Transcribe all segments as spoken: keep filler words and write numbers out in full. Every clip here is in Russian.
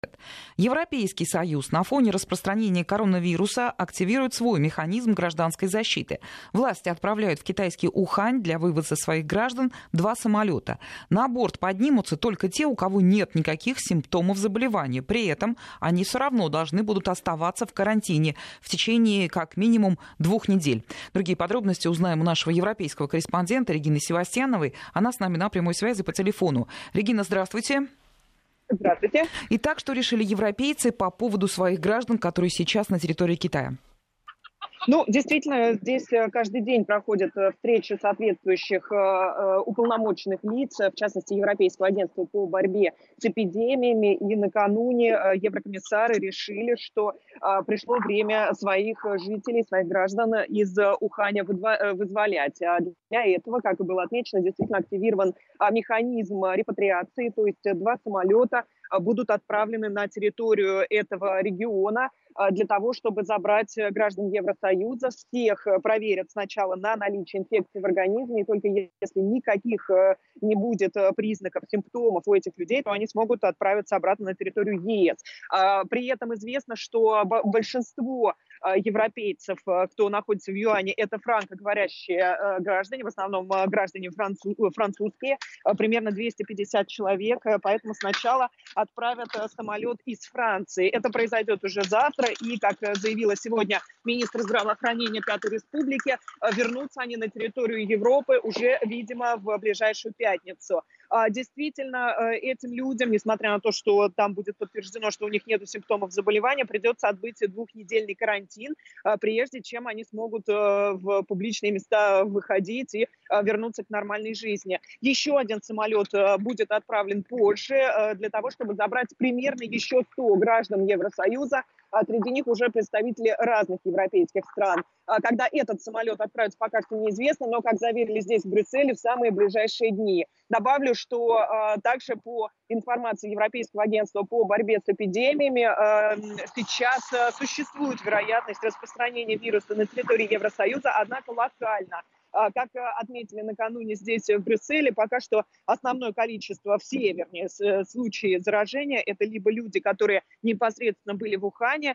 Европейский Союз на фоне распространения коронавируса активирует свой механизм гражданской защиты. Власти отправляют в китайский Ухань для вывоза своих граждан два самолета. На борт поднимутся только те, у кого нет никаких симптомов заболевания. При этом они все равно должны будут оставаться в карантине в течение как минимум двух недель. Другие подробности узнаем у нашего европейского корреспондента Регины Севастьяновой. Она с нами на прямой связи по телефону. Регина, здравствуйте. Здравствуйте. Итак, что решили европейцы по поводу своих граждан, которые сейчас на территории Китая? Ну, действительно, здесь каждый день проходят встречи соответствующих э, уполномоченных лиц, в частности, Европейского агентства по борьбе с эпидемиями. И накануне еврокомиссары решили, что э, пришло время своих жителей, своих граждан из Уханя вызволять. А для этого, как и было отмечено, действительно активирован механизм репатриации, то есть два самолета будут отправлены на территорию этого региона для того, чтобы забрать граждан Евросоюза. Всех проверят сначала на наличие инфекции в организме, и только если никаких не будет признаков, симптомов у этих людей, то они смогут отправиться обратно на территорию ЕС. При этом известно, что большинство европейцев, кто находится в Юане, это франкоговорящие граждане, в основном граждане француз, французские, примерно двести пятьдесят человек, поэтому сначала отправят самолет из Франции. Это произойдет уже завтра, и, как заявила сегодня министр здравоохранения Пятой Республики, вернутся они на территорию Европы уже, видимо, в ближайшую пятницу. Действительно, этим людям, несмотря на то, что там будет подтверждено, что у них нет симптомов заболевания, придется отбыть двухнедельный карантин, прежде чем они смогут в публичные места выходить и вернуться к нормальной жизни. Еще один самолет будет отправлен позже для того, чтобы забрать примерно еще сто граждан Евросоюза. Среди них уже представители разных европейских стран. Когда этот самолет отправится, пока что неизвестно, но, как заверили здесь, в Брюсселе, в самые ближайшие дни. Добавлю, что а, также по информации Европейского агентства по борьбе с эпидемиями, а, сейчас а, существует вероятность распространения вируса на территории Евросоюза, однако локально. Как отметили накануне здесь, в Брюсселе, пока что основное количество, все, вернее, случаи заражения, это либо люди, которые непосредственно были в Ухане,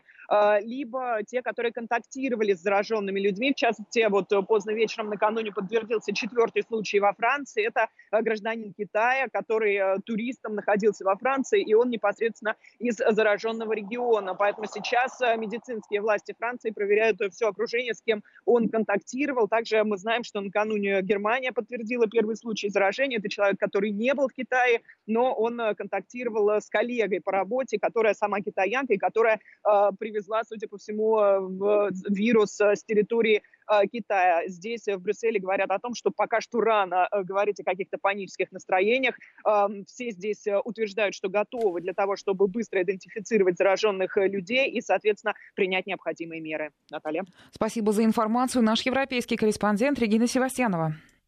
либо те, которые контактировали с зараженными людьми. В частности, вот поздно вечером накануне подтвердился четвертый случай во Франции. Это гражданин Китая, который туристом находился во Франции, и он непосредственно из зараженного региона. Поэтому сейчас медицинские власти Франции проверяют все окружение, с кем он контактировал. Также мы знаем, что накануне Германия подтвердила первый случай заражения. Это человек, который не был в Китае, но он контактировал с коллегой по работе, которая сама китаянка и которая э, привезла, судя по всему, в, вирус с территории э, Китая. Здесь, в Брюсселе, говорят о том, что пока что рано э, говорить о каких-то панических настроениях. Э, все здесь утверждают, что готовы для того, чтобы быстро идентифицировать зараженных людей и, соответственно, принять необходимые меры. Наталья. Спасибо за информацию. Наш европейский корреспондент Регина Севастьянова.